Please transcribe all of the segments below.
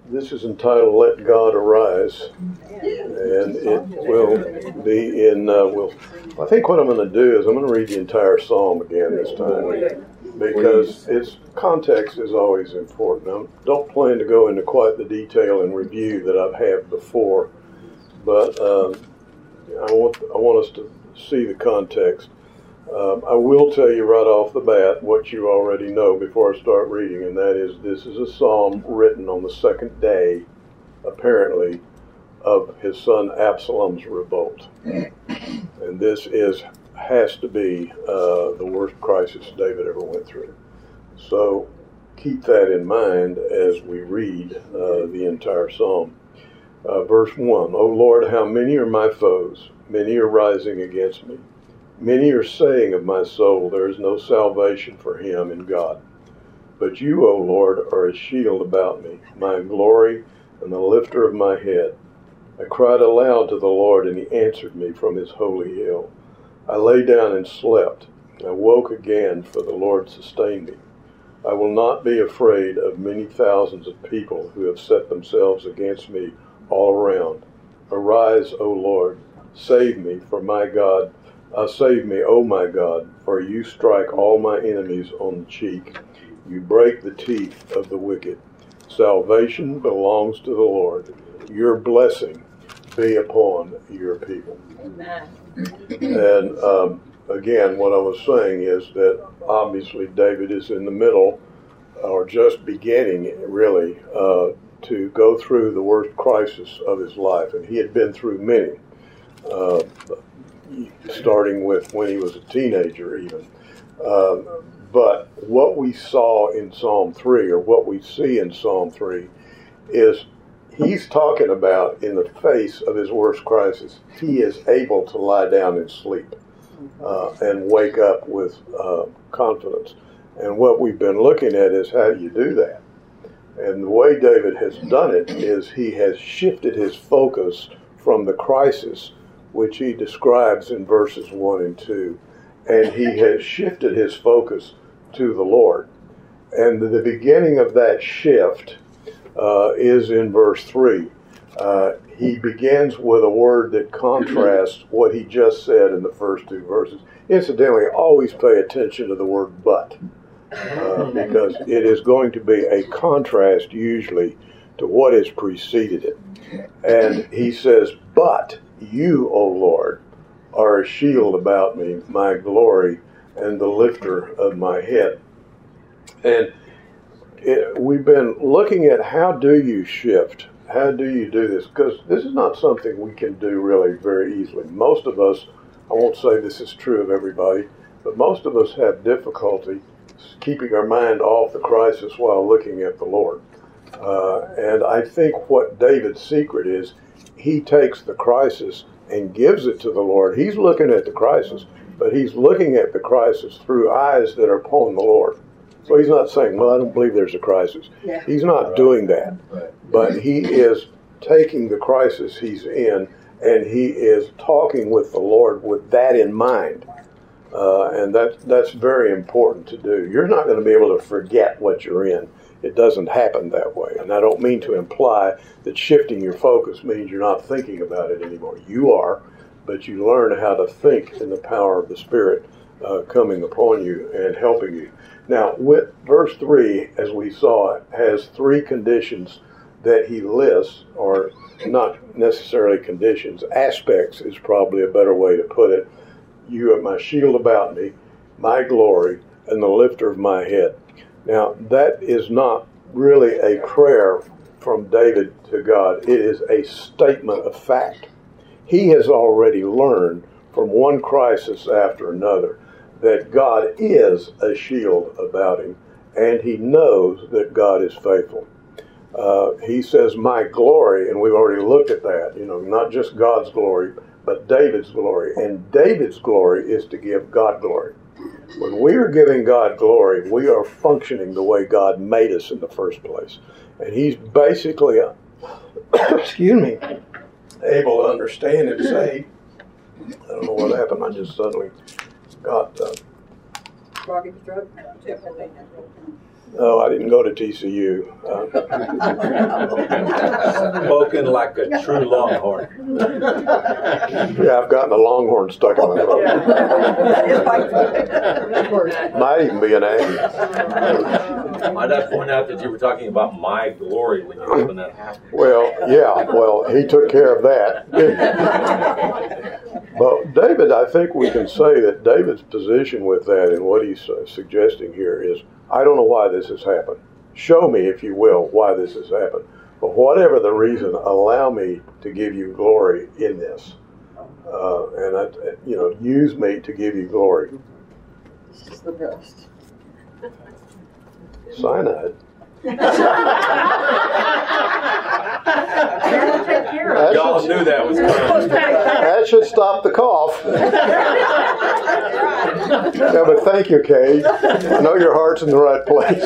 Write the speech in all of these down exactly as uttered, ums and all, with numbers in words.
this is entitled "Let God Arise," and it will be in. Uh, will I think what I'm going to do is I'm going to read the entire psalm again this time, because its context is always important. I don't plan to go into quite the detail and review that I've had before, but um, I want I want us to see the context. Um, I will tell you right off the bat what you already know before I start reading, and that is this is a psalm written on the second day, apparently, of his son Absalom's revolt. And this is has to be uh, the worst crisis David ever went through. So keep that in mind as we read uh, the entire psalm. Uh, verse one, O Lord, how many are my foes? Many are rising against me. Many are saying of my soul, there is no salvation for him in God. But you, O Lord, are a shield about me, my glory and the lifter of my head. I cried aloud to the Lord, and he answered me from his holy hill. I lay down and slept. I woke again, for the Lord sustained me. I will not be afraid of many thousands of people who have set themselves against me all around. Arise, O Lord, save me, for my God. Uh, save me, O my God, for you strike all my enemies on the cheek. You break the teeth of the wicked. Salvation belongs to the Lord. Your blessing be upon your people. Amen. And um, again, what I was saying is that obviously David is in the middle, or just beginning, really, uh, to go through the worst crisis of his life. And he had been through many. Uh, starting with when he was a teenager even. Uh, but what we saw in Psalm three, or what we see in Psalm three, is he's talking about in the face of his worst crisis, he is able to lie down and sleep uh, and wake up with uh, confidence. And what we've been looking at is how you do that. And the way David has done it is he has shifted his focus from the crisis, which he describes in verses one and two, and he has shifted his focus to the Lord. And the beginning of that shift uh, is in verse three. Uh, he begins with a word that contrasts what he just said in the first two verses. Incidentally, always pay attention to the word but, uh, because it is going to be a contrast usually to what has preceded it. And he says, but you, O Lord, are a shield about me, my glory, and the lifter of my head. And it, we've been looking at how do you shift? How do you do this? Because this is not something we can do really very easily. Most of us, I won't say this is true of everybody, but most of us have difficulty keeping our mind off the crisis while looking at the Lord. Uh, and I think what David's secret is, he takes the crisis and gives it to the Lord. He's looking at the crisis, but he's looking at the crisis through eyes that are upon the Lord. So he's not saying, well, I don't believe there's a crisis. Yeah. He's not doing that. But he is taking the crisis he's in, and he is talking with the Lord with that in mind. Uh, and that, that's very important to do. You're not going to be able to forget what you're in. It doesn't happen that way. And I don't mean to imply that shifting your focus means you're not thinking about it anymore. You are, but you learn how to think in the power of the Spirit uh, coming upon you and helping you. Now, with verse three, as we saw, has three conditions that he lists, or not necessarily conditions, aspects is probably a better way to put it. You are my shield about me, my glory, and the lifter of my head. Now, that is not really a prayer from David to God. It is a statement of fact. He has already learned from one crisis after another that God is a shield about him, and he knows that God is faithful. Uh, he says, my glory, and we've already looked at that, you know, not just God's glory, but David's glory. And David's glory is to give God glory. When we are giving God glory, we are functioning the way God made us in the first place. And he's basically, excuse me, able to understand and say, I don't know what happened, I just suddenly got uh, Oh, I didn't go to T C U. Uh, Spoken like a true Longhorn. yeah, I've gotten a Longhorn stuck in my throat. Might even be an Aggie. Might I point out that you were talking about my glory when you when that happened? Well, yeah, well, he took care of that. But David, I think we can say that David's position with that and what he's uh, suggesting here is, I don't know why this has happened. Show me, if you will, why this has happened. But whatever the reason, allow me to give you glory in this. Uh, and, I, you know, use me to give you glory. This is the best. Cyanide. That Y'all should, knew that was coming. that should stop the cough. Yeah, but thank you, Kay. I know your heart's in the right place.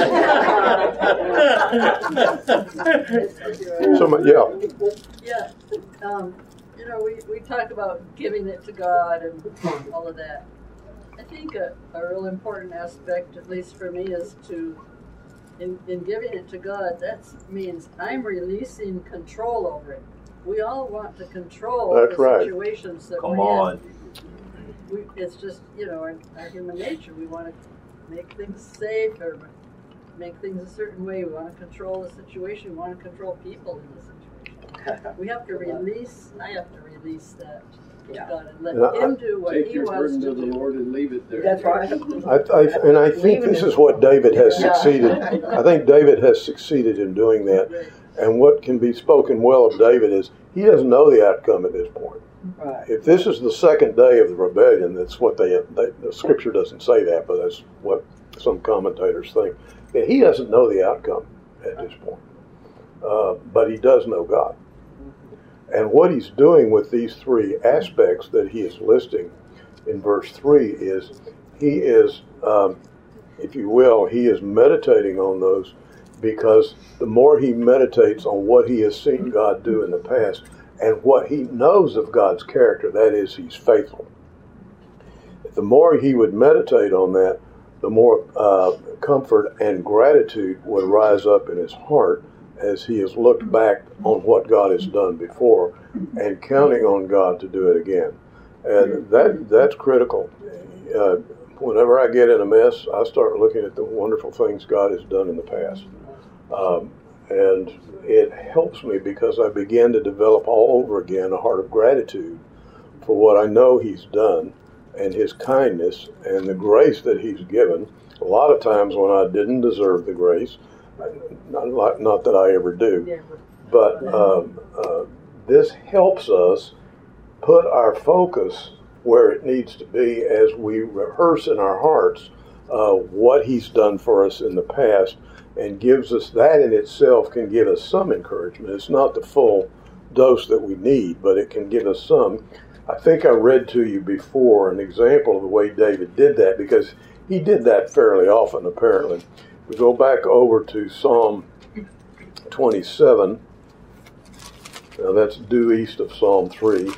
So, yeah. Yeah. Um, you know, we, we talk about giving it to God and all of that. I think a, a real important aspect, at least for me, is to, in, in giving it to God, that means I'm releasing control over it. We all want to control That's the right. situations that Come we're on. in. We, it's just, you know, our, our human nature. We want to make things safe or make things a certain way. We want to control the situation. We want to control people in the situation. We have to release, I have to release that to Yeah. God and let And I- Him do what Take He your wants burden to to the do. Lord and leave it there. That's right. I, I, and I think this is what David has succeeded. I think David has succeeded in doing that. Right. And what can be spoken well of David is he doesn't know the outcome at this point. Right. If this is the second day of the rebellion, that's what they, they the scripture doesn't say that, but that's what some commentators think. And he doesn't know the outcome at this point. Uh, but he does know God. And what he's doing with these three aspects that he is listing in verse three is he is, um, if you will, he is meditating on those, because the more he meditates on what he has seen God do in the past and what he knows of God's character, that is, he's faithful. The more he would meditate on that, the more uh, comfort and gratitude would rise up in his heart as he has looked back on what God has done before and counting on God to do it again. And that that's critical. Uh, whenever I get in a mess, I start looking at the wonderful things God has done in the past. Um, and it helps me because I begin to develop all over again a heart of gratitude for what I know He's done and His kindness and the grace that He's given. A lot of times when I didn't deserve the grace, not, not that I ever do, but um, uh, this helps us put our focus where it needs to be as we rehearse in our hearts uh, what He's done for us in the past, and gives us that in itself can give us some encouragement. It's not the full dose that we need, but it can give us some. I think I read to you before an example of the way David did that, because he did that fairly often, apparently. We go back over to Psalm twenty-seven. Now that's due east of Psalm three.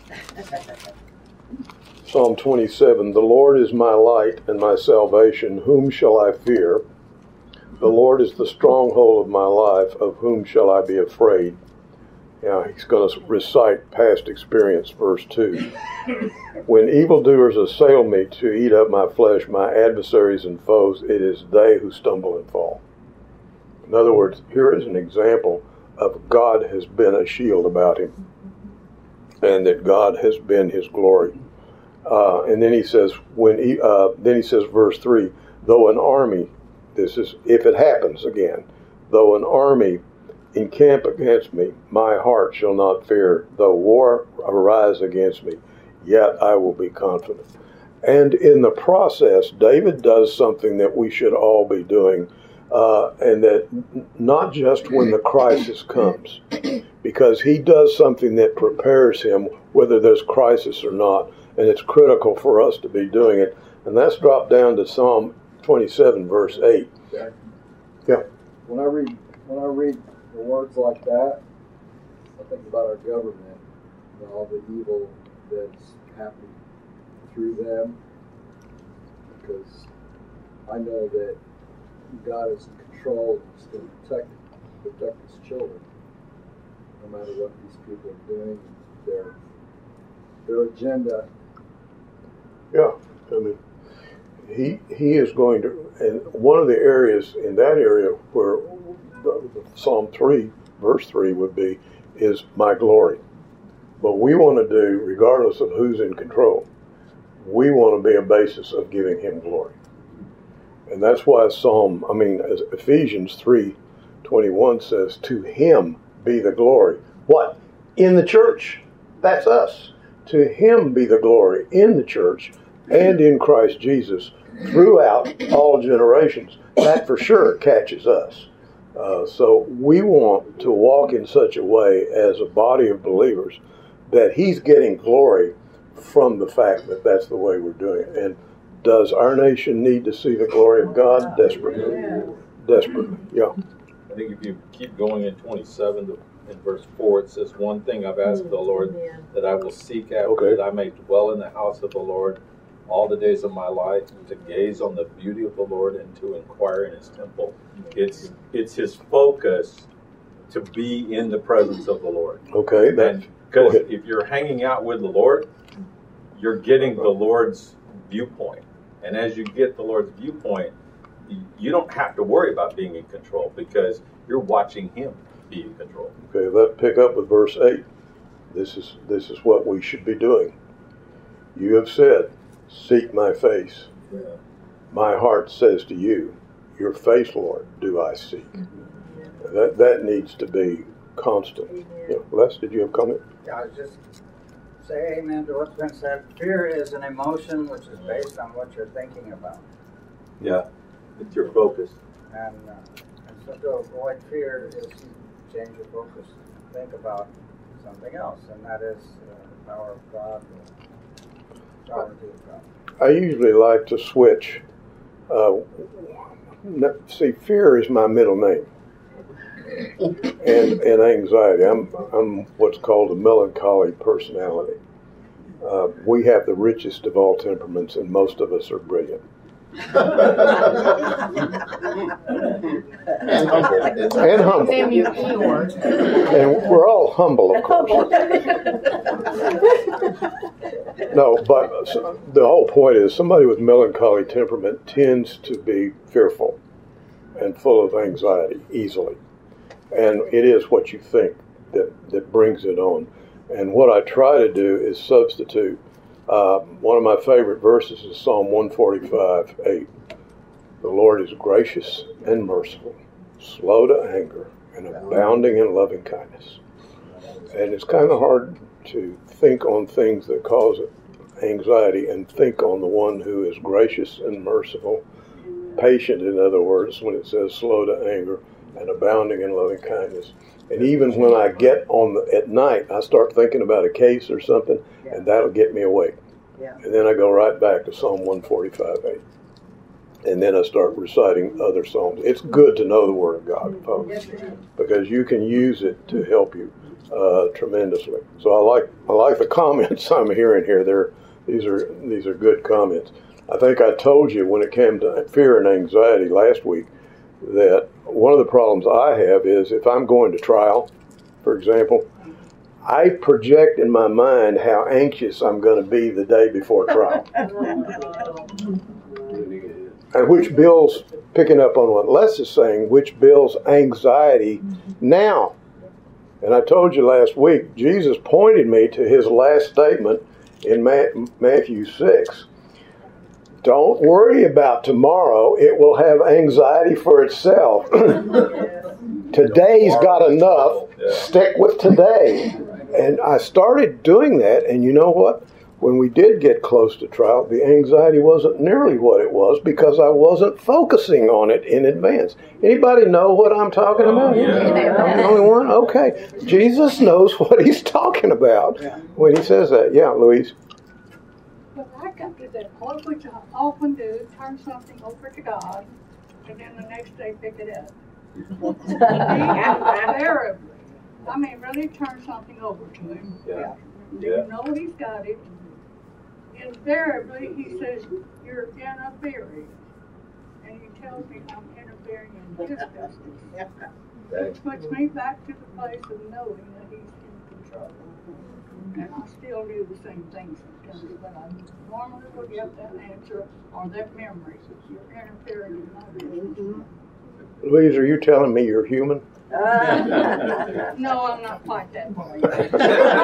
Psalm twenty-seven, the Lord is my light and my salvation, whom shall I fear? The Lord is the stronghold of my life, of whom shall I be afraid? Now he's going to recite past experience, verse two. When evildoers assail me to eat up my flesh, my adversaries and foes, it is they who stumble and fall. In other words, here is an example of God has been a shield about him, and that God has been his glory. Uh, and then he says, when he, uh, then he says, verse three, though an army, this is if it happens again, though an army encamp against me, my heart shall not fear. Though war arise against me, yet I will be confident. And in the process, David does something that we should all be doing, uh, and that not just when the crisis comes, because he does something that prepares him whether there's crisis or not, and it's critical for us to be doing it. And that's dropped down to Psalm twenty-seven, verse eight. Okay. Yeah. When I read when I read the words like that, I think about our government and all the evil that's happening through them, because I know that God is in control. He's going to protect, protect his children, no matter what these people are doing, their their agenda. Yeah, I mean, he he is going to, and one of the areas in that area where the, the Psalm three, verse three would be, is my glory. But we want to do, regardless of who's in control, we want to be a basis of giving him glory. And that's why Psalm, I mean, as Ephesians three twenty-one says, to him be the glory. What? In the church. That's us. To him be the glory in the church and in Christ Jesus throughout all generations. That for sure catches us. Uh, so we want to walk in such a way as a body of believers that he's getting glory from the fact that that's the way we're doing it. And does our nation need to see the glory of God? Desperately. Desperately, yeah. I think if you keep going in twenty-seven, to, in verse four, it says, one thing I've asked the Lord that I will seek after, Okay. that I may dwell in the house of the Lord all the days of my life, to gaze on the beauty of the Lord and to inquire in his temple. It's it's his focus to be in the presence of the Lord. Okay, that, Because if you're hanging out with the Lord, you're getting the Lord's viewpoint. And as you get the Lord's viewpoint, you don't have to worry about being in control because you're watching him be in control. okay, let's pick up with verse eight. This is this is what we should be doing. You have said, seek my face. Yeah. My heart says to you, your face, Lord, do I seek. That that needs to be constant. Yeah. Les, did you have a comment? Yeah, I was just say amen to what's been said. Fear is an emotion which is based on what you're thinking about. Yeah, it's your focus. And, uh, and so to avoid fear is to change your focus. Think about something else, and that is uh, the power of God, the sovereignty of God. I usually like to switch. Uh, see, fear is my middle name. And, and anxiety. I'm I'm what's called a melancholy personality. Uh, we have the richest of all temperaments, and most of us are brilliant. And humble. And humble. And we're all humble, of course. No, but the whole point is somebody with melancholy temperament tends to be fearful and full of anxiety easily. And it is what you think that, that brings it on. And what I try to do is substitute. Uh, one of my favorite verses is Psalm one forty-five, eight. The Lord is gracious and merciful, slow to anger, and abounding in loving kindness. And it's kind of hard to think on things that cause anxiety and think on the one who is gracious and merciful, patient, in other words, when it says slow to anger, and abounding in loving kindness. And even when I get on the, at night, I start thinking about a case or something, Yeah. and that'll get me awake. Yeah. And then I go right back to Psalm one forty-five, eight. And then I start reciting other psalms. It's good to know the Word of God, folks, because you can use it to help you uh, tremendously. So I like I like the comments I'm hearing here. They're, these are these are good comments. I think I told you when it came to fear and anxiety last week that one of the problems I have is if I'm going to trial, for example, I project in my mind how anxious I'm going to be the day before trial. And which builds, picking up on what Les is saying, which builds anxiety now. And I told you last week, Jesus pointed me to his last statement in Matthew six. Don't worry about tomorrow. It will have anxiety for itself. Today's got enough. Stick with today. And I started doing that, and you know what? When we did get close to trial, the anxiety wasn't nearly what it was because I wasn't focusing on it in advance. Anybody know what I'm talking about? Yeah. I'm the only one? Okay. Jesus knows what he's talking about when he says that. Yeah, Louise? But I come to that point, which I often do, turn something over to God, and then the next day pick it up. Invariably. I mean, really turn something over to him. Yeah. Do you know he's got it? Invariably, he says, you're in a theory. and he tells me I'm interfering in his business. Which puts me back to the place of knowing that he's in control. And I still do the same thing sometimes, but I normally will get that answer or that memory. You're interfering in my business. Louise, are you telling me you're human? Uh, no, I'm not quite that far yet.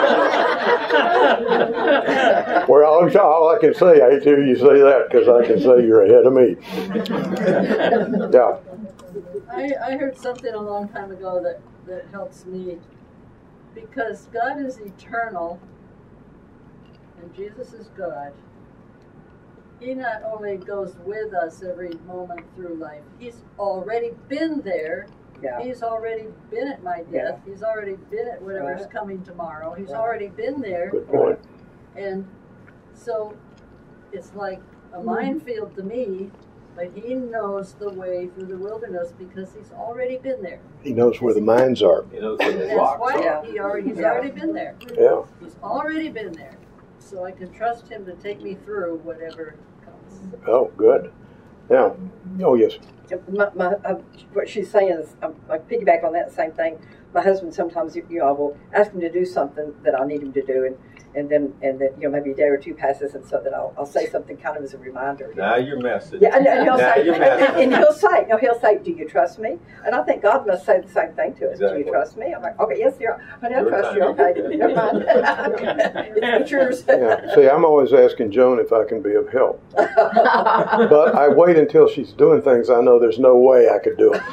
Well, all, all I can say, I hate to hear you say that because I can say you're ahead of me. Yeah. I, I heard something a long time ago that, that helps me. Because God is eternal and Jesus is God, He not only goes with us every moment through life, He's already been there. Yeah. He's already been at my death. Yeah. He's already been at whatever's Right. coming tomorrow. He's Right. already been there. Good point. And so it's like a minefield to me, but He knows the way through the wilderness because He's already been there. He knows where the mines are. You know, so the That's rocks why are. he already, He's Yeah. already been there. Yeah. He's already been there. So I can trust Him to take me through whatever comes. Oh, good. Now, oh, yes. My, my, uh, what she's saying is, um, I piggyback on that same thing. My husband sometimes, you know, I will ask him to do something that I need him to do, and, and then and then you know maybe a day or two passes, and so that I'll, I'll say something kind of as a reminder. Now you're messing. Yeah, and, and he'll Now say, you're and, messing. and he'll say, no, he'll say, "Do you trust me?" And I think God must say the same thing to us. Do Exactly. you trust me? I'm like, okay, yes, dear. I don't Your trust you. time. Okay, never mind. It's yours. Yeah. See, I'm always asking Joan if I can be of help. But I wait until she's doing things I know there's no way I could do it.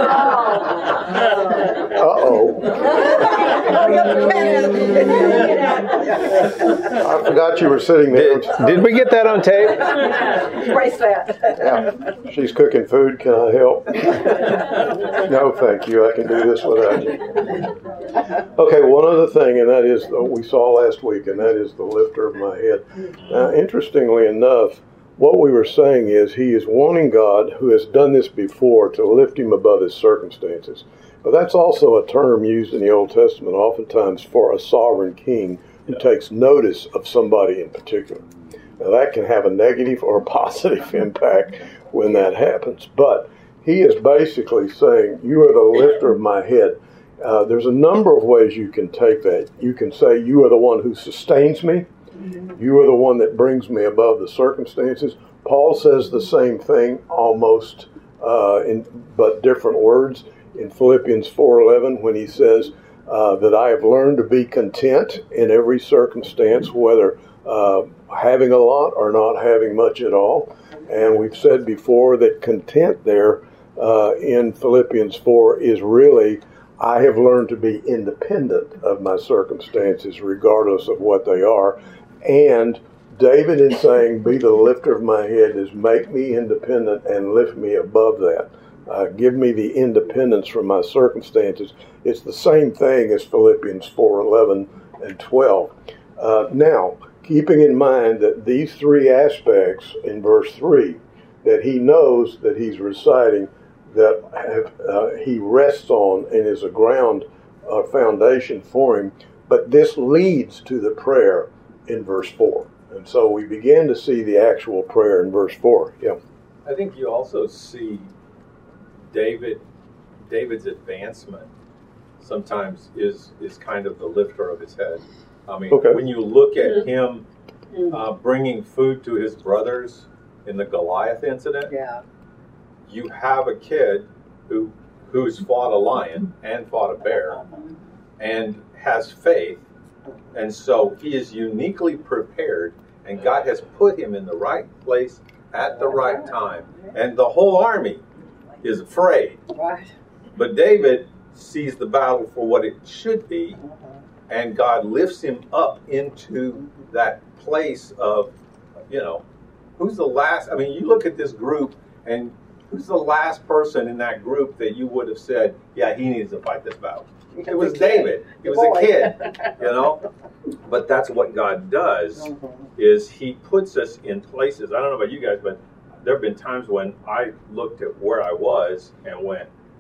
Uh-oh. I forgot you were sitting there. Did, did we get that on tape? Erase that. Yeah. She's cooking food. Can I help? No, thank you. I can do this without you. Okay, one other thing, and that is uh, we saw last week, and that is the lifter of my head. Now, interestingly enough, what we were saying is he is wanting God, who has done this before, to lift him above his circumstances. But that's also a term used in the Old Testament oftentimes for a sovereign king who takes notice of somebody in particular. Now, that can have a negative or a positive impact when that happens. But he is basically saying, you are the lifter of my head. Uh, there's a number of ways you can take that. You can say, you are the one who sustains me. You are the one that brings me above the circumstances. Paul says the same thing almost, uh, in but different words, in Philippians four eleven when he says uh, that I have learned to be content in every circumstance, whether uh, having a lot or not having much at all. And we've said before that content there uh, in Philippians four is really, I have learned to be independent of my circumstances, regardless of what they are. And David is saying, be the lifter of my head, is make me independent and lift me above that. Uh, give me the independence from my circumstances. It's the same thing as Philippians four eleven and twelve. Uh, now, keeping in mind that these three aspects in verse three, that he knows that he's reciting, that have, uh, he rests on and is a ground uh, foundation for him, but this leads to the prayer in verse four. And so we begin to see the actual prayer in verse four. Yeah. I think you also see David, David's advancement sometimes is is kind of the lifter of his head. I mean, Okay. when you look at him uh, bringing food to his brothers in the Goliath incident, Yeah. you have a kid who who's fought a lion and fought a bear and has faith, and so he is uniquely prepared, and God has put him in the right place at the right time, and the whole army is afraid. Right. But David sees the battle for what it should be, and God lifts him up into that place of, you know, who's the last, I mean, you look at this group, and who's the last person in that group that you would have said, yeah, he needs to fight this battle? It was David. It was a kid, you know? But that's what God does, is he puts us in places. I don't know about you guys, but there have been times when I looked at where I was and went,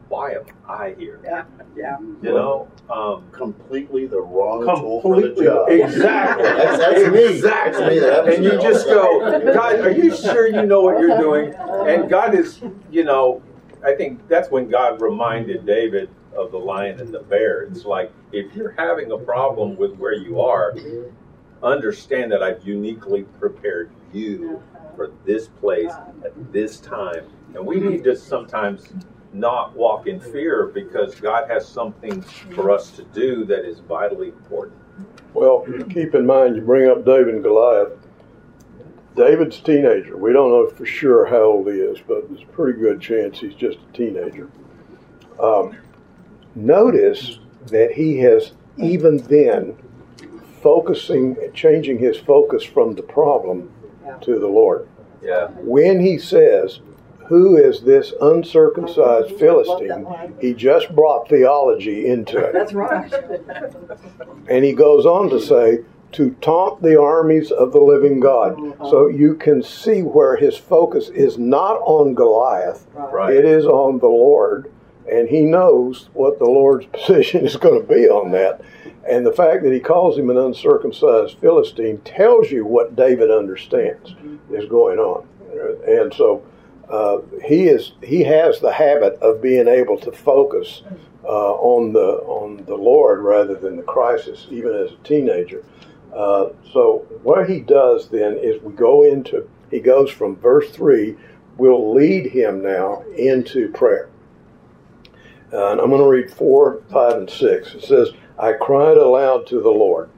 why am I here? Yeah, yeah. You know, um, completely the wrong tool for the completely, job. exactly. That's, that's me. Exactly. That's me. That happens And you to me just all the time. go, God, are you sure you know what you're doing? And God is, you know, I think that's when God reminded David of the lion and the bear. It's like, if you're having a problem with where you are, understand that I've uniquely prepared you for this place at this time. And we need to sometimes not walk in fear, because God has something for us to do that is vitally important. Well, keep in mind, you bring up David and Goliath. David's a teenager. We don't know for sure how old he is, but there's a pretty good chance he's just a teenager. Um, notice that he has, even then, focusing, changing his focus from the problem to the Lord. Yeah. When he says, who is this uncircumcised Philistine? He just brought theology into it. That's right. And he goes on to say, to taunt the armies of the living God. So you can see where his focus is not on Goliath. Right. It is on the Lord. And he knows what the Lord's position is going to be on that. And the fact that he calls him an uncircumcised Philistine tells you what David understands is going on. And so uh, he is he has the habit of being able to focus uh, on the on the Lord rather than the crisis, even as a teenager. Uh, so what he does then is we go into, he goes from verse three, we'll lead him now into prayer. Uh, and I'm going to read four, five, and six. It says, I cried aloud to the Lord,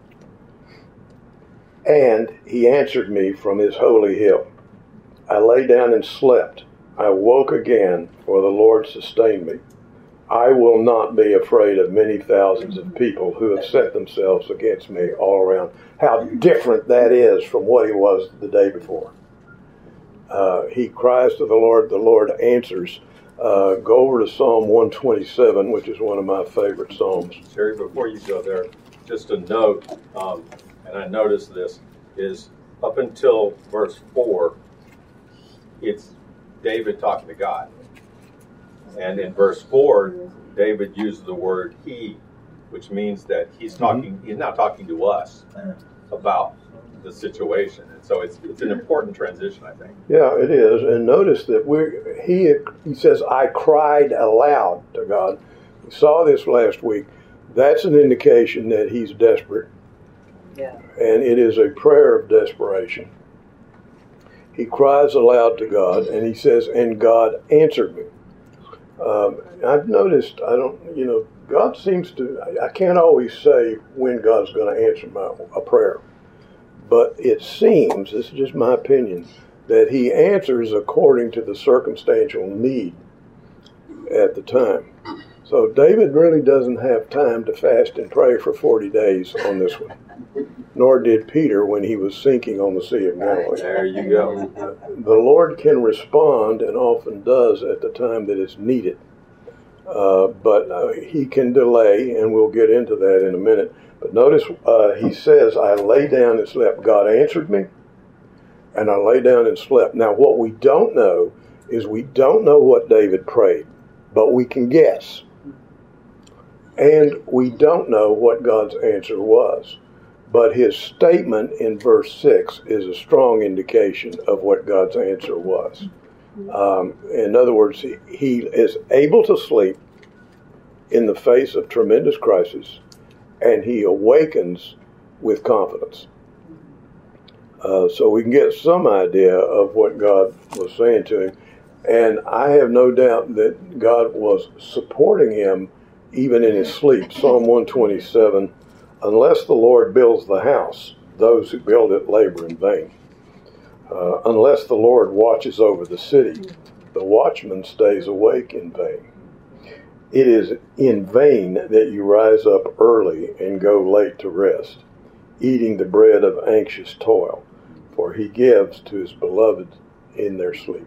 and he answered me from his holy hill. I lay down and slept. I woke again, for the Lord sustained me. I will not be afraid of many thousands of people who have set themselves against me all around. How different that is from what he was the day before. Uh, he cries to the Lord. The Lord answers. Uh, go over to Psalm one twenty-seven, which is one of my favorite psalms. Terry, before you go there, just a note, um, and I noticed this, is up until verse four, it's David talking to God. And in verse four, David uses the word he, which means that he's talking, mm-hmm. he's now talking to us about the situation. And so it's it's an important transition, I think. Yeah, it is. And notice that we he he says, I cried aloud to God. We saw this last week. That's an indication that he's desperate. Yeah. And it is a prayer of desperation. He cries aloud to God, and he says, and God answered me. Um, I've noticed, I don't, you know, God seems to, I, I can't always say when God's going to answer my a prayer. But it seems, this is just my opinion, that he answers according to the circumstantial need at the time. So David really doesn't have time to fast and pray for forty days on this one. Nor did Peter when he was sinking on the Sea of Galilee. There you go. The Lord can respond, and often does, at the time that it's needed. Uh, but uh, he can delay, and we'll get into that in a minute. But notice uh, he says, I lay down and slept. God answered me, and I lay down and slept. Now, what we don't know is we don't know what David prayed, but we can guess. And we don't know what God's answer was. But his statement in verse six is a strong indication of what God's answer was. Um, in other words, he, he is able to sleep in the face of tremendous crisis, and he awakens with confidence. Uh, so we can get some idea of what God was saying to him. And I have no doubt that God was supporting him even in his sleep. Psalm one twenty-seven, unless the Lord builds the house, those who build it labor in vain. Uh, unless the Lord watches over the city, the watchman stays awake in vain. It is in vain that you rise up early and go late to rest, eating the bread of anxious toil, for he gives to his beloved in their sleep.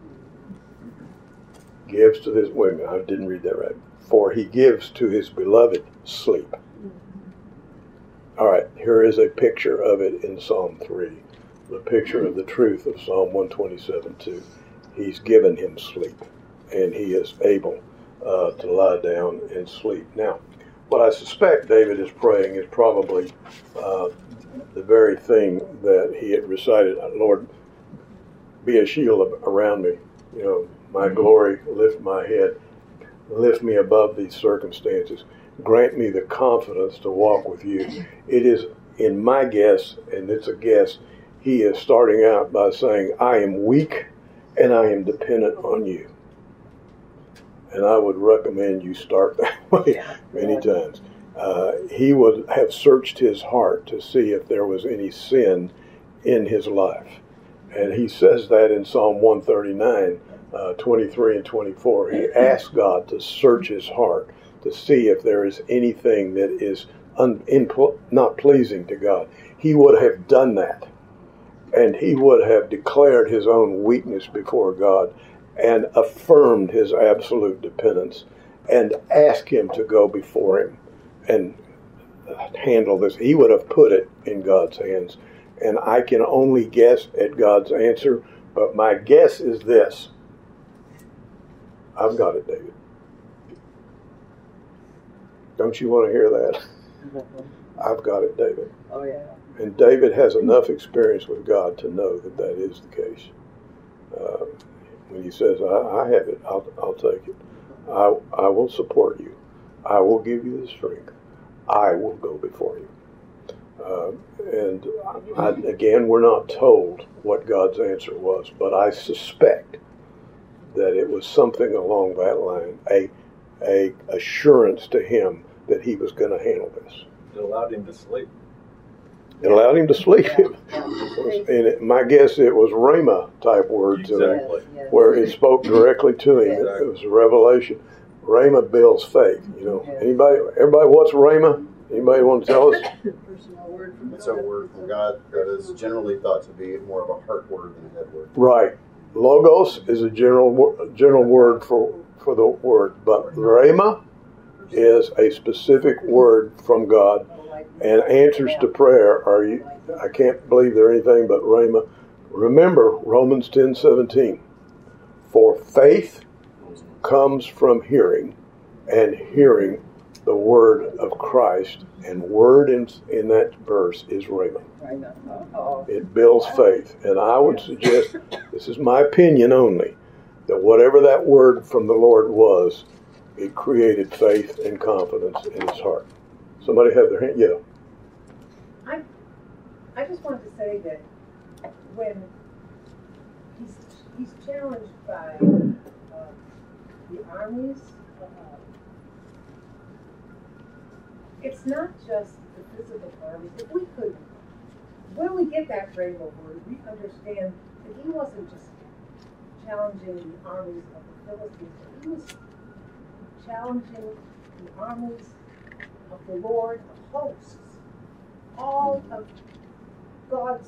Gives to his, wait a minute, I didn't read that right. For he gives to his beloved sleep. All right, here is a picture of it in Psalm three. The picture of the truth of Psalm one twenty-seven two. He's given him sleep, and he is able uh, to lie down and sleep. Now, what I suspect David is praying is probably uh, the very thing that he had recited, Lord, be a shield around me, you know, my glory, lift my head, lift me above these circumstances, grant me the confidence to walk with you. It is, in my guess, and it's a guess, he is starting out by saying, I am weak and I am dependent on you. And I would recommend you start that way many times. Uh, he would have searched his heart to see if there was any sin in his life. And he says that in Psalm one thirty-nine, uh, twenty-three and twenty-four. He asked God to search his heart to see if there is anything that is un, in, not pleasing to God. He would have done that. And he would have declared his own weakness before God and affirmed his absolute dependence and asked him to go before him and handle this. He would have put it in God's hands. And I can only guess at God's answer, but my guess is this. I've got it, David. Don't you want to hear that? I've got it, David. Oh, yeah. And David has enough experience with God to know that that is the case. Uh, when he says, I, I have it, I'll, I'll take it. I, I will support you. I will give you the strength. I will go before you. Uh, and I, again, we're not told what God's answer was, but I suspect that it was something along that line, a, a assurance to him that he was going to handle this. It allowed him to sleep. It allowed him to sleep. And it, my guess it was Rhema type words, Exactly. uh, where it spoke directly to him. Exactly. It was a revelation. Rhema builds faith. You know, anybody, everybody, what's Rhema? Anybody want to tell us? Personal word from It's a God. word from God that is generally thought to be more of a heart word than a head word. Right. Logos is a general wo- general word for for the word, but Rhema is a specific word from God. And answers to prayer are, you, I can't believe they're anything but Rhema. Remember Romans ten seventeen. For faith comes from hearing, and hearing the word of Christ. And word in, in that verse is Rhema. It builds faith. And I would suggest, this is my opinion only, that whatever that word from the Lord was, it created faith and confidence in his heart. Somebody have their hand? Yeah. I, I just wanted to say that when he's he's challenged by uh, the armies, uh, it's not just the physical armies. If we could, when we get that rainbow word, we understand that he wasn't just challenging the armies of the Philistines, but he was challenging the armies of the Lord of hosts. All of God's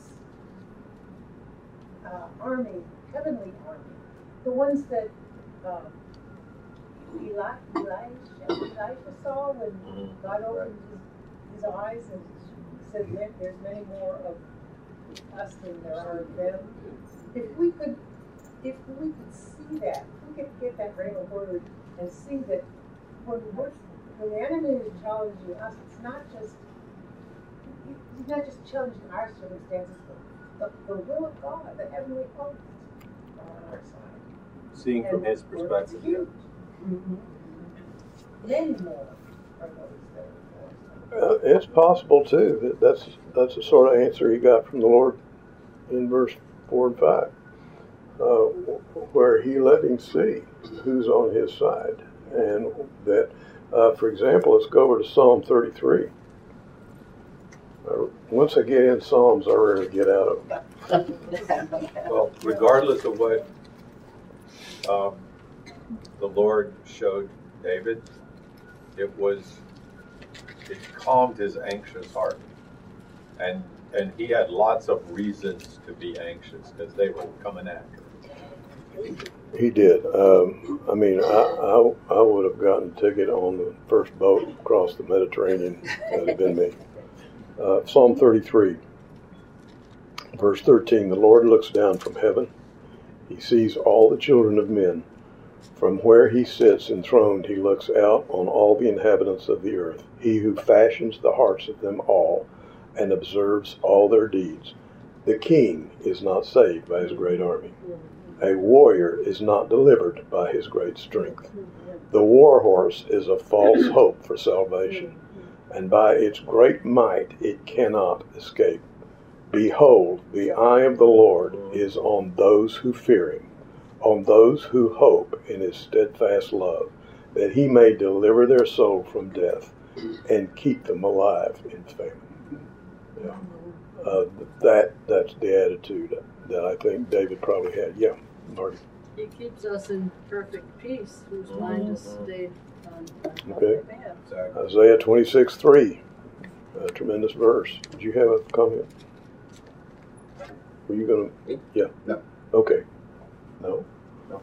uh, army, heavenly army, the ones that um, Eli, Elijah, Elijah saw when God opened his, his eyes and said, "There's many more of us than there are of them." If we could, if we could see that, if we could get that rhema word and see that when we're, when the enemy is challenging us, it's not just He's not just challenging our circumstances, but the, the will of God, the heavenly host on our side. Seeing And from his that word perspective. is huge. Mm-hmm. Many more are those that are Uh, it's possible too that that's that's the sort of answer he got from the Lord in verse four and five, uh, where he let him see who's on his side, and that, uh, for example, let's go over to Psalm thirty-three. Uh, once I get in Psalms, I rarely get out of them. Well, regardless of what um, the Lord showed David, it was it calmed his anxious heart, and and he had lots of reasons to be anxious because they were coming after him. He did. Um, I mean, I, I I would have gotten a ticket on the first boat across the Mediterranean. That'd have been me. Uh, Psalm thirty-three, verse thirteen. The Lord looks down from heaven. He sees all the children of men. From where he sits enthroned, he looks out on all the inhabitants of the earth, he who fashions the hearts of them all and observes all their deeds. The king is not saved by his great army. A warrior is not delivered by his great strength. The war horse is a false hope for salvation, and by its great might it cannot escape. Behold, the eye of the Lord is on those who fear him, on those who hope in his steadfast love, that he may deliver their soul from death and keep them alive in famine. Yeah. Uh, that that's the attitude that I think David probably had. Yeah, Marty. He keeps us in perfect peace, whose mind is stayed on. Okay. Isaiah twenty-six three, a tremendous verse. Did you have a comment? Were you going to? Yeah. No. Okay. No. No.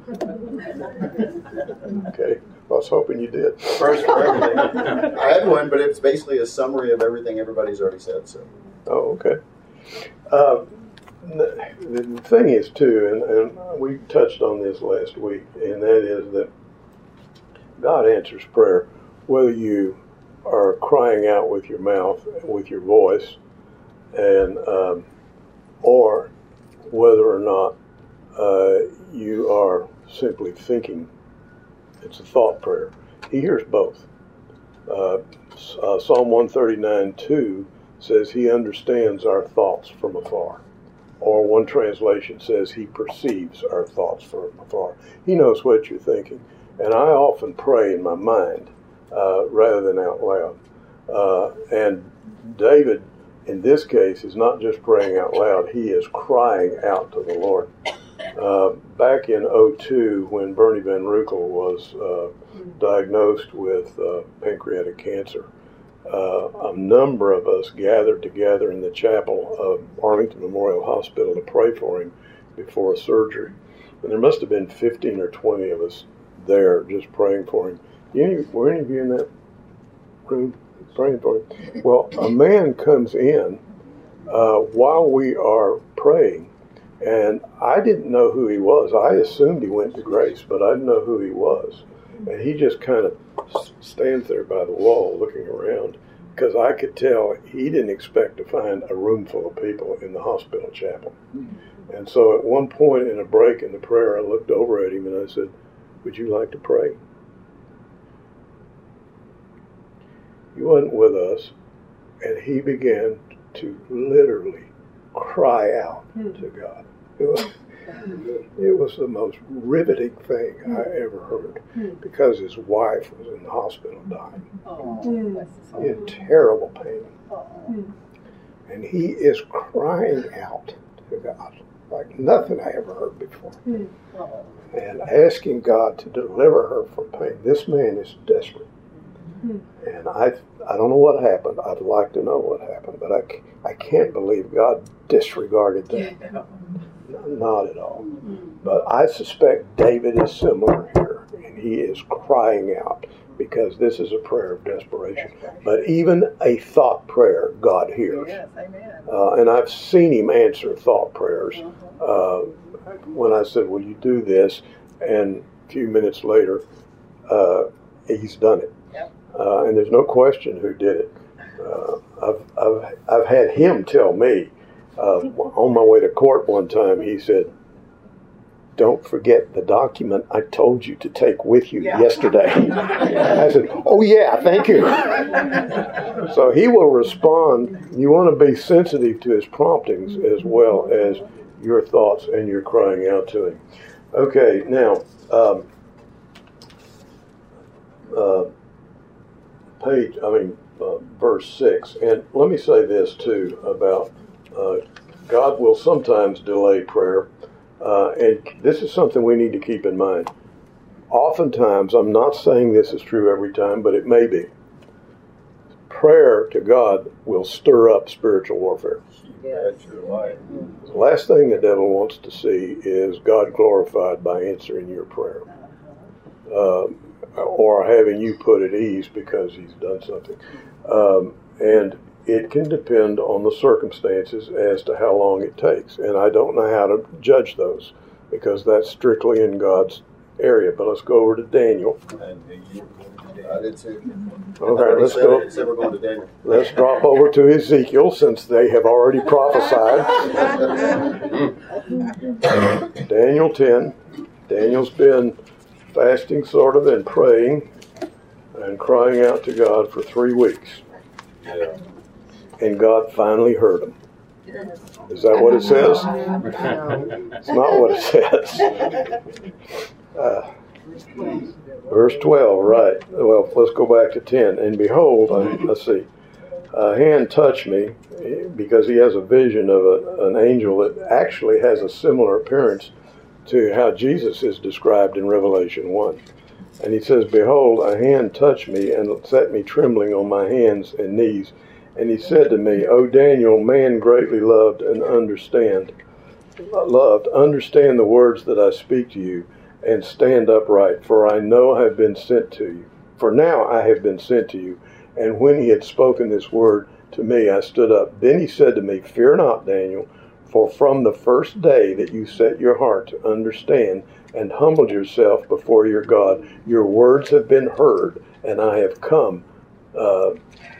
Okay. I was hoping you did. First for everything. I had one, but it's basically a summary of everything everybody's already said. So. Oh, okay. Uh, the thing is, too, and, and we touched on this last week, and that is that God answers prayer whether you are crying out with your mouth, with your voice, and um, or whether or not uh, you are simply thinking. It's a thought prayer. He hears both. Uh, uh, Psalm one thirty-nine two says he understands our thoughts from afar. Or one translation says he perceives our thoughts from afar. He knows what you're thinking. And I often pray in my mind uh, rather than out loud. Uh, and David, in this case, is not just praying out loud. He is crying out to the Lord. Uh, back in oh two, when Bernie Van Rukel was uh, diagnosed with uh, pancreatic cancer, uh, a number of us gathered together in the chapel of Arlington Memorial Hospital to pray for him before a surgery. And there must have been fifteen or twenty of us there just praying for him. Any, were any of you in that room praying for him? Well, a man comes in uh, while we are praying, and I didn't know who he was. I assumed he went to Grace, but I didn't know who he was. And he just kind of stands there by the wall looking around, because I could tell he didn't expect to find a room full of people in the hospital chapel. And so at one point in a break in the prayer, I looked over at him and I said, "Would you like to pray?" He wasn't with us, and he began to literally cry out to God. It was, it was the most riveting thing I ever heard, because his wife was in the hospital dying Oh, in terrible pain. And he is crying out to God like nothing I ever heard before. And asking God to deliver her from pain. This man is desperate. And I I don't know what happened. I'd like to know what happened, but I, I can't believe God disregarded that. Not at all. But I suspect David is similar here, and he is crying out, because this is a prayer of desperation. But even a thought prayer, God hears. yes, amen. Uh, and I've seen him answer thought prayers. Uh, when I said, "Will you do this?" And a few minutes later, uh, he's done it. Yep. Uh, and there's no question who did it. Uh, I've, I've, I've had him tell me, uh, on my way to court one time, he said, "Don't forget the document I told you to take with you Yeah. yesterday." I said, "Oh yeah, thank you." So he will respond. You want to be sensitive to his promptings as well as your thoughts and your crying out to him. Okay, now, um, uh, page, I mean, uh, verse six. And let me say this too about uh, God will sometimes delay prayer. Uh, and this is something we need to keep in mind. Oftentimes, I'm not saying this is true every time, but it may be. Prayer to God will stir up spiritual warfare. That's your life. The last thing the devil wants to see is God glorified by answering your prayer. Uh, or having you put at ease because he's done something. Um, and it can depend on the circumstances as to how long it takes. And I don't know how to judge those, because that's strictly in God's area. But let's go over to Daniel. And you, I did too. Okay, let's go. He said we're going to Daniel. Let's drop over to Ezekiel since they have already prophesied. Daniel ten. Daniel's been fasting sort of and praying and crying out to God for three weeks. yeah. And God finally heard him. Is that what it says? It's not what it says. Uh, verse twelve, right. Well, let's go back to ten. And behold, uh, let's see, a hand touched me, because he has a vision of a, an angel that actually has a similar appearance to how Jesus is described in Revelation one. And he says, behold, a hand touched me and set me trembling on my hands and knees. And he said to me, O Daniel, man greatly loved and understand, loved, understand the words that I speak to you, and stand upright, for I know I have been sent to you. For now I have been sent to you. And when he had spoken this word to me, I stood up. Then he said to me, fear not, Daniel, for from the first day that you set your heart to understand and humbled yourself before your God, your words have been heard, and I have come uh,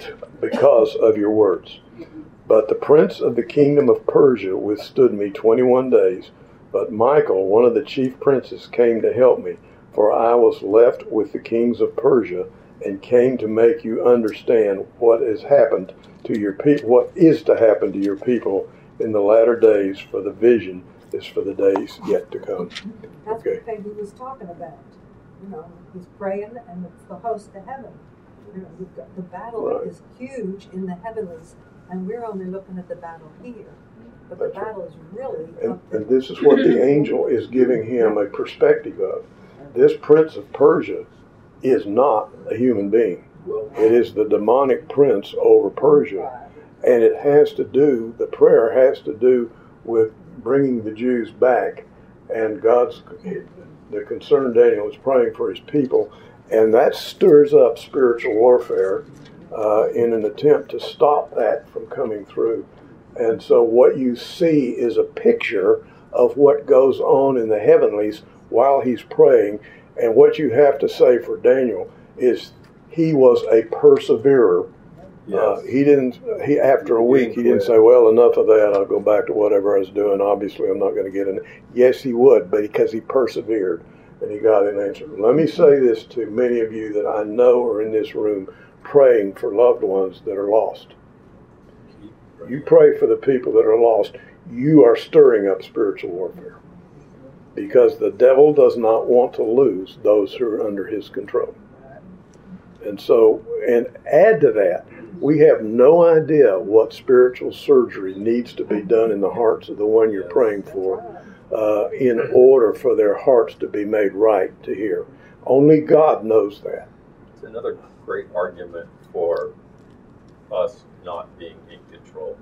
because of your words. But the prince of the kingdom of Persia withstood me twenty-one days. But Michael, one of the chief princes, came to help me, for I was left with the kings of Persia, and came to make you understand what has happened to your people, what is to happen to your people in the latter days, for the vision is for the days yet to come. That's Okay. what Peggy was talking about. You know, he's praying, and it's the host of heaven. You know, you've got, the battle Right. is huge in the heavenlies, and we're only looking at the battle here. But That's the battle is really And, up there. and this is what the angel is giving him a perspective of. This prince of Persia is not a human being. It is the demonic prince over Persia. And it has to do, the prayer has to do with bringing the Jews back. And God's, the concern Daniel is praying for his people. And that stirs up spiritual warfare uh, in an attempt to stop that from coming through. And so what you see is a picture of what goes on in the heavenlies while he's praying. And what you have to say for Daniel is he was a perseverer. Yes. Uh, he didn't, he after a week, he didn't say, well, enough of that, I'll go back to whatever I was doing. Obviously, I'm not going to get in. Yes, he would, but because he persevered and he got an answer. Let me say this to many of you that I know are in this room praying for loved ones that are lost. You pray for the people that are lost, you are stirring up spiritual warfare. Because the devil does not want to lose those who are under his control. And so, and add to that, we have no idea what spiritual surgery needs to be done in the hearts of the one you're praying for uh, in order for their hearts to be made right to hear. Only God knows that. It's another great argument for us not being in control.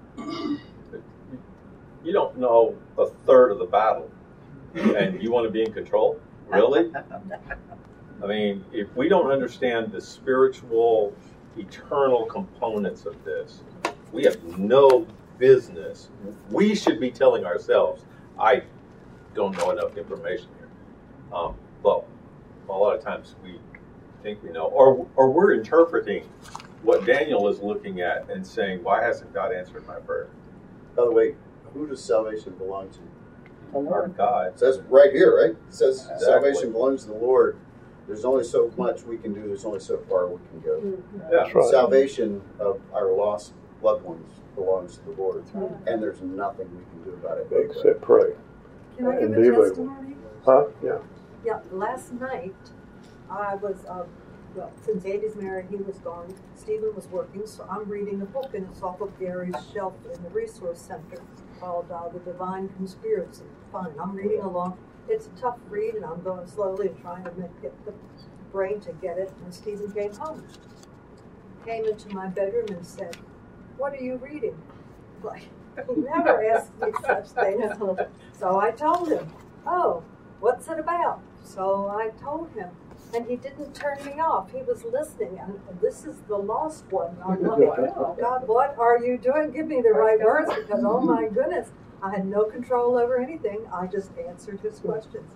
You don't know a third of the battle, and you want to be in control? Really? I mean, if we don't understand the spiritual, eternal components of this, we have no business. We should be telling ourselves, I don't know enough information here. Um, but a lot of times we think we know, or or we're interpreting what Daniel is looking at and saying, why hasn't God answered my prayer? By the way, who does salvation belong to? Our God. It says right here, right? It says Exactly. salvation belongs to the Lord. There's only so much we can do. There's only so far we can go. Yeah. That's right. Salvation of our lost loved ones belongs to the Lord. And there's nothing we can do about it. Except pray. Can I give And a be available. testimony? Huh? Yeah. Yeah, last night, I was, uh, well, since Andy's married, he was gone. Stephen was working, so I'm reading a book, and it's off of Gary's shelf in the Resource Center called uh, The Divine Conspiracy. Fine, I'm reading along. It's a tough read, and I'm going slowly and trying to make, get the brain to get it. And Stephen came home, came into my bedroom and said, "What are you reading?" Like, he never asked me such things. So I told him, "Oh, what's it about?" So I told him, and he didn't turn me off. He was listening, and this is the lost one. I'm like, "Oh God, what are you doing? Give me the right words, because oh my goodness, I had no control over anything. I just answered his questions."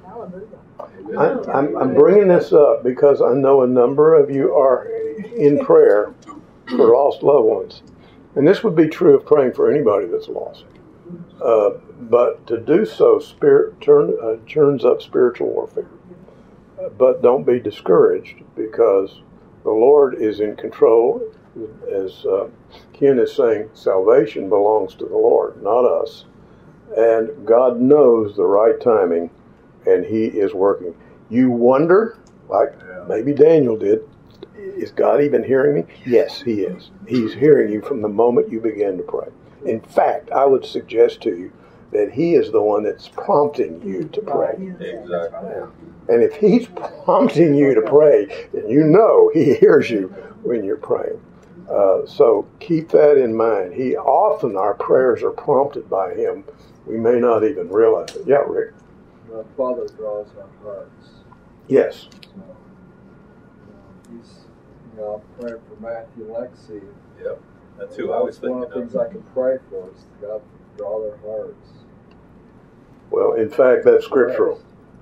Hallelujah. I, I'm, I'm bringing this up because I know a number of you are in prayer for lost loved ones. And this would be true of praying for anybody that's lost. Uh, but to do so spirit turn, uh, turns up spiritual warfare. Uh, but don't be discouraged, because the Lord is in control. As uh, Ken is saying, salvation belongs to the Lord, not us. And God knows the right timing, and He is working. You wonder, like maybe Daniel did, is God even hearing me? Yes, He is. He's hearing you from the moment you begin to pray. In fact, I would suggest to you that He is the one that's prompting you to pray. Exactly. Yeah. And if He's prompting you to pray, then you know He hears you when you're praying. Uh, so keep that in mind. He often, our prayers are prompted by Him. We may not even realize it. Yeah, Rick? The Father draws our hearts. Yes. So, you know, he's, you know, I'm praying for Matthew and Lexi. Yep. That's who I was thinking of. One of the things of. I can pray for is God to draw their hearts. Well, in fact, that's scriptural.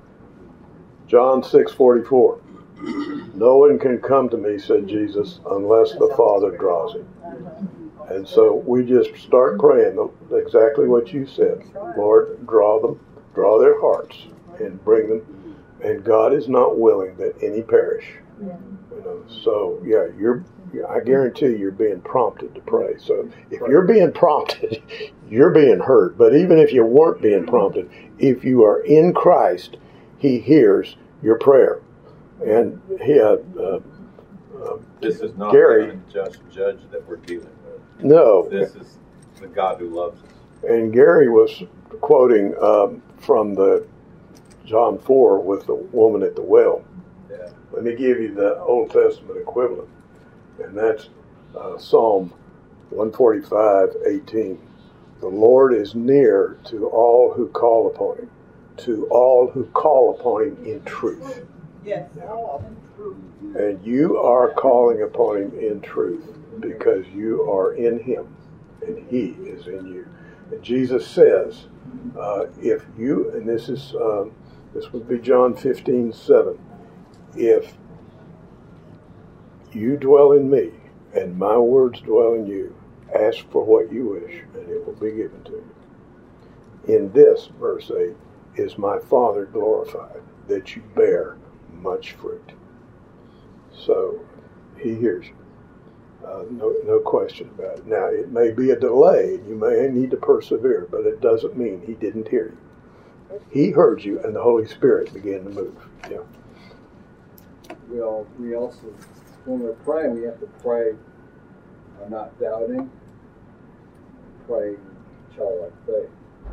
John six forty-four. No one can come to me, said Jesus, unless the Father draws him. And so we just start praying exactly what you said. Lord, draw them, draw their hearts, and bring them. And God is not willing that any perish. You know, so yeah, you're. I guarantee you're being prompted to pray. So if you're being prompted, you're being heard. But even if you weren't being prompted, if you are in Christ, He hears your prayer. And he, uh, uh, uh, this is not Gary, the unjust judge that we're dealing with. No. This is the God who loves us. And Gary was quoting um, from the John four with the woman at the well. Yeah. Let me give you the Old Testament equivalent. And that's uh, Psalm one forty-five, eighteen. The Lord is near to all who call upon Him, to all who call upon Him in truth. Yes. And you are calling upon Him in truth because you are in Him and He is in you. And Jesus says, uh, if you, and this is, um, this would be John fifteen, seven, if you dwell in me and my words dwell in you, ask for what you wish and it will be given to you. In this, verse eight, is my Father glorified, that you bear much fruit. So He hears you. Uh, no, no question about it. Now, it may be a delay. You may need to persevere, but it doesn't mean He didn't hear you. He heard you, and the Holy Spirit began to move. Yeah. We all, we also, when we're praying, we have to pray uh, not doubting, praying childlike faith.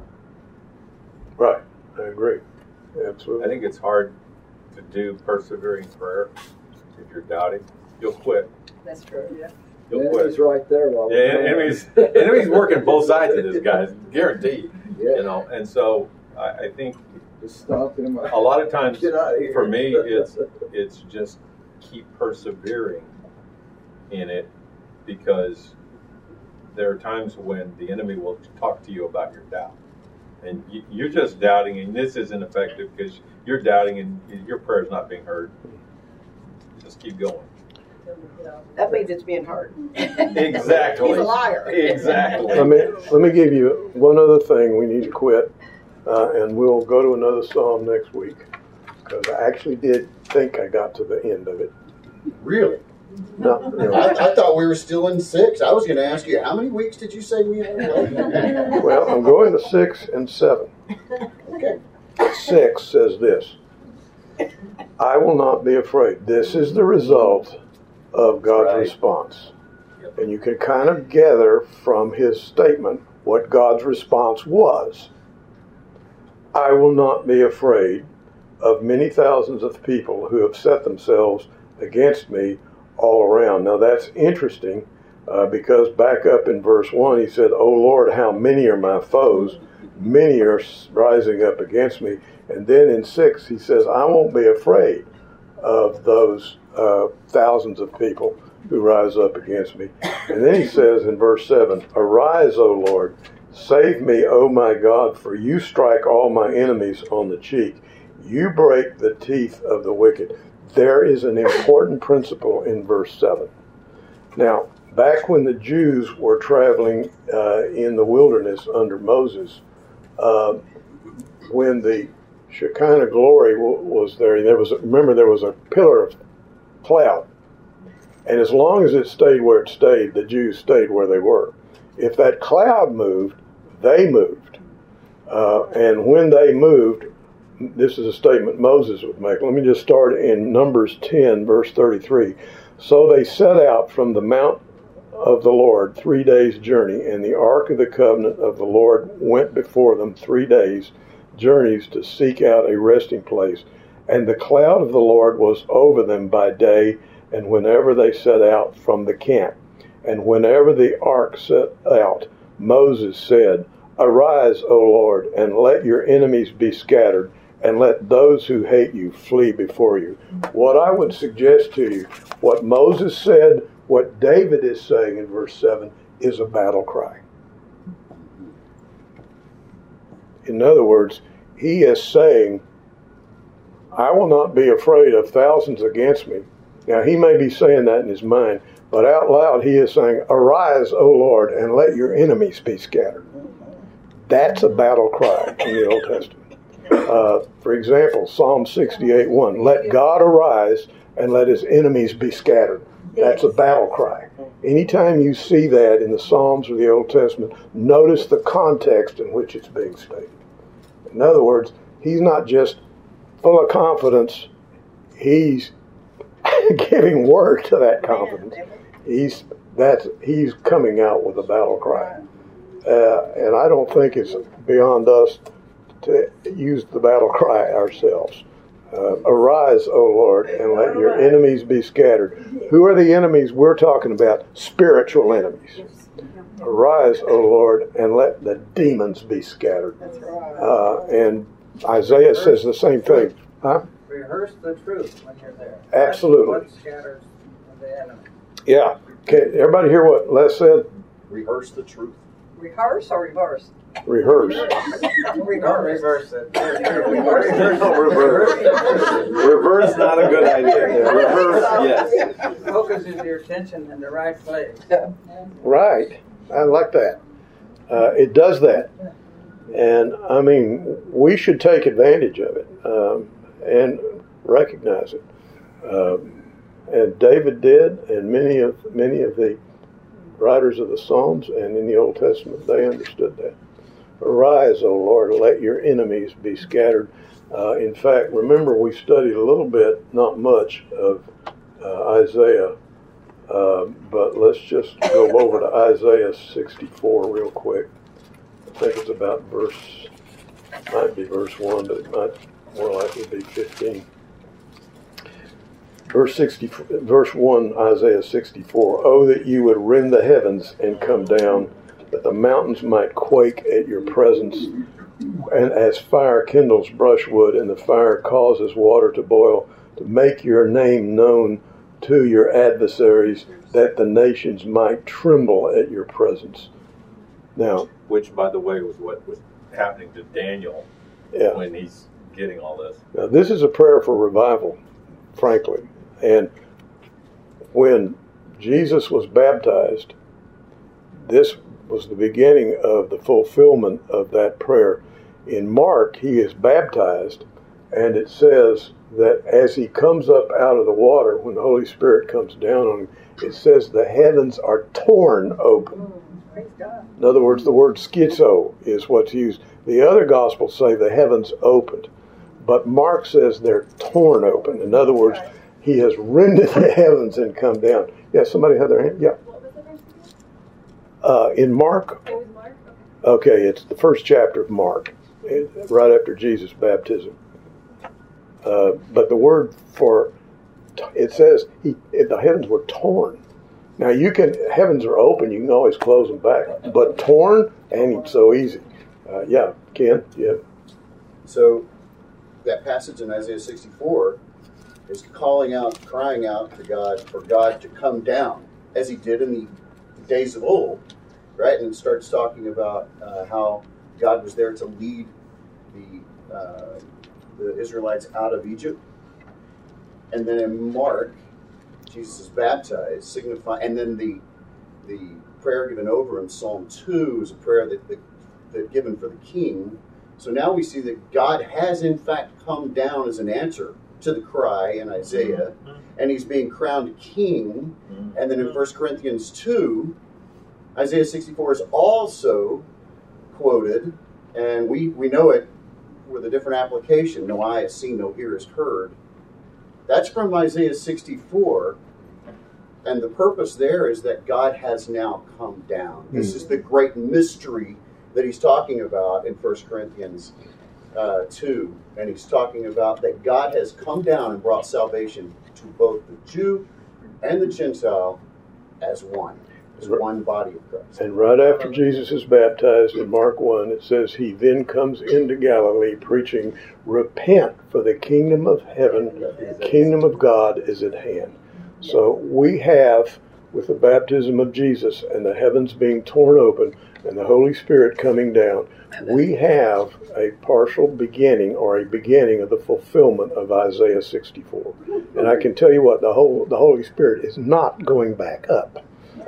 Right. I agree. Absolutely. I think it's hard to do persevering prayer if you're doubting. You'll quit. That's true, yeah. You'll the quit. enemy's right there while Yeah, we're praying. enemies, enemies working both sides of this, guys. Guaranteed. Yeah. You know, and so I, I think Just stop him. a lot of times Get out of here. for me, it's it's just keep persevering in it, because there are times when the enemy will talk to you about your doubt. And you, you're just doubting, and this isn't effective because you're doubting and your prayer's not being heard. Just keep going. That means it's being heard. Exactly. He's a liar. Exactly. Let me, let me give you one other thing we need to quit, uh, and we'll go to another psalm next week, because I actually did think I got to the end of it. Really? No, no. I, I thought we were still in six. I was going to ask you, how many weeks did you say we had left? Well, I'm going to six and seven. Okay. Six says this: I will not be afraid. This is the result of God's Right. response. And you can kind of gather from his statement what God's response was. I will not be afraid of many thousands of people who have set themselves against me all around. Now that's interesting uh, because back up in verse one he said, "O Lord, how many are my foes? Many are rising up against me." And then in six he says, "I won't be afraid of those uh, thousands of people who rise up against me." And then he says in verse seven, "Arise, O Lord, save me, O my God, for you strike all my enemies on the cheek. You break the teeth of the wicked. There is an important principle in verse seven. Now, back when the Jews were traveling uh, in the wilderness under Moses, uh, when the Shekinah glory w- was there, there was a, remember there was a pillar of cloud, and as long as it stayed where it stayed, the Jews stayed where they were. If that cloud moved, they moved, uh, and when they moved, this is a statement Moses would make. Let me just start in Numbers ten, verse thirty-three. So they set out from the mount of the Lord three days' journey, and the ark of the covenant of the Lord went before them three days' journeys to seek out a resting place. And the cloud of the Lord was over them by day, and whenever they set out from the camp. And whenever the ark set out, Moses said, Arise, O Lord, and let your enemies be scattered, and let those who hate you flee before you. What I would suggest to you, what Moses said, what David is saying in verse seven, is a battle cry. In other words, he is saying, I will not be afraid of thousands against me. Now, he may be saying that in his mind, but out loud he is saying, Arise, O Lord, and let your enemies be scattered. That's a battle cry in the Old Testament. Uh, for example, Psalm sixty-eight one, let God arise and let his enemies be scattered. That's a battle cry. Anytime you see that in the Psalms or the Old Testament, notice the context in which it's being stated. In other words, he's not just full of confidence, he's giving word to that confidence. He's that's he's coming out with a battle cry. Uh, and I don't think it's beyond us to use the battle cry ourselves. Uh, Arise, O Lord, and let your enemies be scattered. Who are the enemies we're talking about? Spiritual enemies. Arise, O Lord, and let the demons be scattered. Uh, and Isaiah says the same thing. Huh? Rehearse the truth when you're there. Absolutely. That's what scatters the enemy. Yeah. Okay, everybody hear what Les said? Rehearse the truth. Rehearse or reverse? Rehearse. Don't reverse it. No, reverse. Reverse, not a good idea. Reverse, yes. Focuses your attention in the right place. Right. I like that. Uh, it does that. And, I mean, we should take advantage of it um, and recognize it. Um, and David did, and many of many of the writers of the Psalms and in the Old Testament, they understood that. Arise, O Lord, let your enemies be scattered. Uh, in fact, remember we studied a little bit, not much, of uh, Isaiah, uh, but let's just go over to Isaiah sixty-four real quick. I think it's about verse, might be verse one, but it might more likely be fifteen. Verse sixty, verse one, Isaiah sixty-four. Oh, that you would rend the heavens and come down, that the mountains might quake at your presence. And as fire kindles brushwood, and the fire causes water to boil, to make your name known to your adversaries, that the nations might tremble at your presence. Now, which, by the way, was what was happening to Daniel yeah. when he's getting all this. Now, this is a prayer for revival, frankly. And when Jesus was baptized, this was the beginning of the fulfillment of that prayer. In Mark, he is baptized, and it says that as he comes up out of the water, when the Holy Spirit comes down on him, it says the heavens are torn open. In other words, the word schizo is what's used. The other Gospels say the heavens opened, but Mark says they're torn open. In other words, he has rended the heavens and come down. Yeah, somebody had their hand? Yeah. Uh, in Mark, okay, it's the first chapter of Mark, right after Jesus' baptism. Uh, but the word for, it says he, the heavens were torn. Now you can, heavens are open, you can always close them back. But torn ain't so easy. Uh, yeah, Ken, yeah. So that passage in Isaiah sixty-four is calling out, crying out to God for God to come down, as he did in the days of old, right? And it starts talking about uh, how God was there to lead the uh, the Israelites out of Egypt. And then in Mark, Jesus is baptized, signify, and then the the prayer given over in Psalm two is a prayer that, that, that given for the king. So now we see that God has in fact come down as an answer to the cry in Isaiah, and he's being crowned king. And then in First Corinthians two, Isaiah sixty-four is also quoted, and we, we know it with a different application. No eye has seen, no ear has heard. That's from Isaiah sixty-four, and the purpose there is that God has now come down. This mm. is the great mystery that he's talking about in First Corinthians uh, two, and he's talking about that God has come down and brought salvation to both the Jew and the Gentile as one, as one body of Christ. And right after Jesus is baptized in Mark one, it says he then comes into Galilee preaching, repent, for the kingdom of heaven, the kingdom of God is at hand. So we have, with the baptism of Jesus and the heavens being torn open and the Holy Spirit coming down, we have a partial beginning or a beginning of the fulfillment of Isaiah sixty-four. And I can tell you what, the whole the Holy Spirit is not going back up.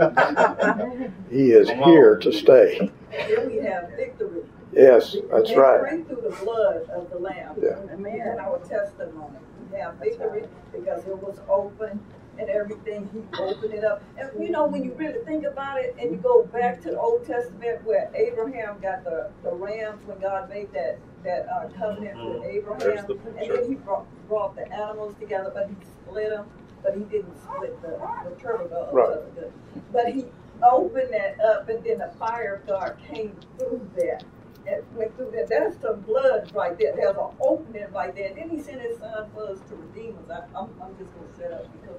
He is here to stay. And then we have victory. Yes, that's victory right. Victory through the blood of the Lamb. Yeah. And our testimony. We have victory because it was open and everything. He opened it up. And you know, when you really think about it and you go back to the Old Testament where Abraham got the, the rams when God made that, that uh, covenant with Abraham. The and then he brought, brought the animals together, but he split them. But he didn't split the, the turtle doves. Right. But he opened that up, and then the fire of God came through that. And went through that. That's the blood right there. There's an opening right there. And then he sent his son for us to redeem us. I, I'm, I'm just going to shut up because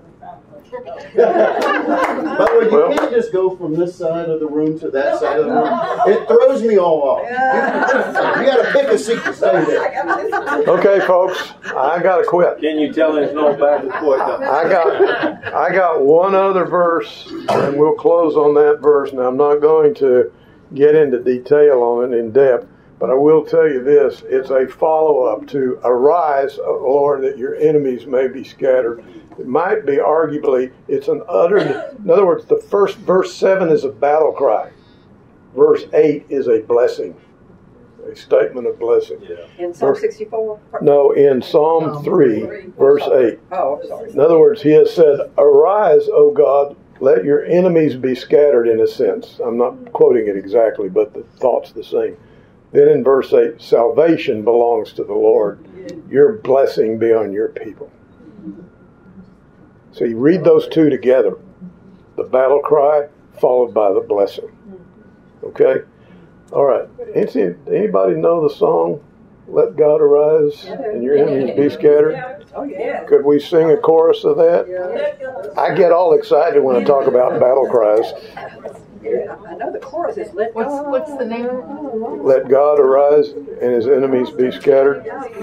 I'm time. By the way, you well, can't just go from this side of the room to that side of the room. It throws me all off. You, you got to pick a seat to stay there. Okay, folks, I got to quit. Can you tell there's no back and forth? I got, I got one other verse, and we'll close on that verse. Now, I'm not going to get into detail on it in depth, but I will tell you this. It's a follow-up to arise, O Lord, that your enemies may be scattered. It might be arguably, it's an utter, in other words, the first verse seven is a battle cry. Verse eight is a blessing, a statement of blessing. Yeah. In Psalm sixty-four? No, in Psalm three, verse eight. Oh, I'm sorry. In other words, he has said, arise, O God, let your enemies be scattered, in a sense. I'm not quoting it exactly, but the thought's the same. Then in verse eight, salvation belongs to the Lord. Your blessing be on your people. So you read those two together. The battle cry followed by the blessing. Okay? All right. Anybody know the song, Let God Arise and Your Enemies Be Scattered? Oh, yeah. Could we sing a chorus of that? Yeah. I get all excited when I talk about battle cries. Yeah, I know the chorus is Let What's, God what's the name? Let God arise and his enemies be scattered.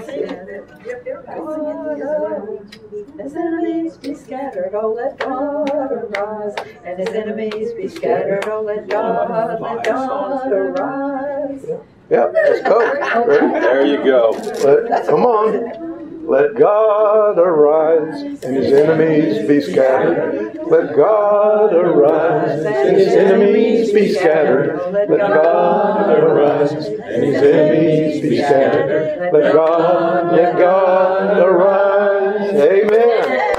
His enemies be scattered, oh let God arise, and his enemies be scattered, oh let God, let God arise. Yeah, let's go. Ready? There you go. Let, come on. Let God arise and his enemies be scattered. Let God arise and his enemies be scattered. Let God arise and his enemies be scattered. Let God, let God arise. Amen.